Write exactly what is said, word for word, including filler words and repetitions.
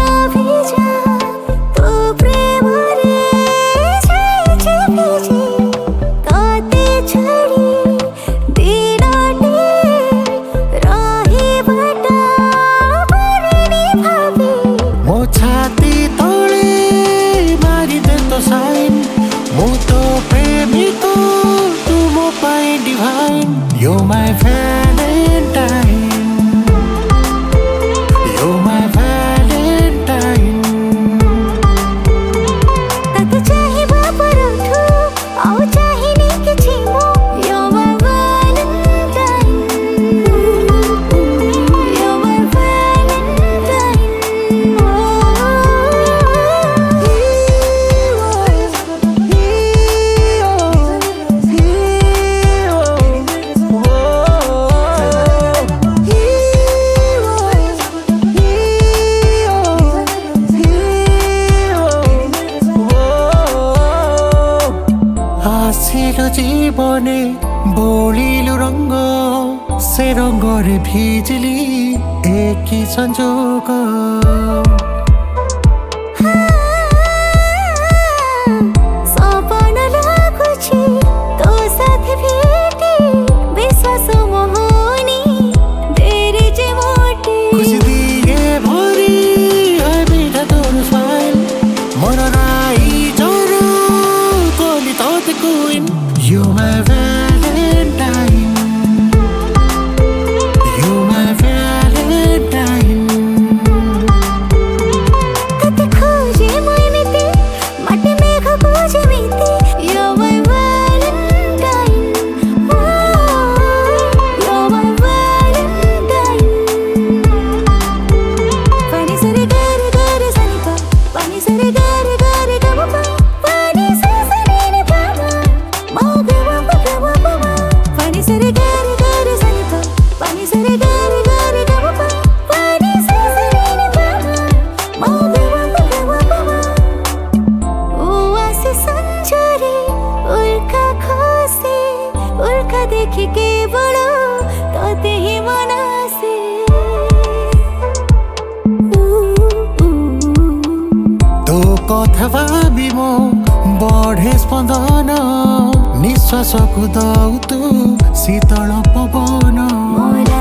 You're my Valentine. You're my Valentine. तत चाहे बापर उठो, आओ चाहे नहीं किछिमो. You're my Valentine. You're my Valentine. आसिलो जीवने बोलिलु रंग से रंगरे भिजली एक ही संजोग सपना लाଗୁଛି तो साथ भेटी विश्वास मोहनी तेरे जे मोटी खुशी दिए भरी है मीठा तोर स्माइल मन राई जरो कोली तोते queen You're my Valentine. You're my Valentine. कते खोजे मोय मिते माटे मेघ खोजे मिते. You're my Valentine. You're my Valentine. पानी सरे गारे गारे सनिपा पानी सरे गारे गारे गमपा पानी सरे ने पामा मौगे वंपा गमपा पानी सरे गारे गारे सनिपा पानी सरे गारे गारे गमपा पानी सरे ने पामा मौगे वंपा गमपा. ओ आसे संजरे उल्का खोसे उल्का देखि के बड़ो तोते ही मनासे. तो कथा भाबी मो बढ़े स्पंदन निश्वास को दौ तू शीतल पवन मोरा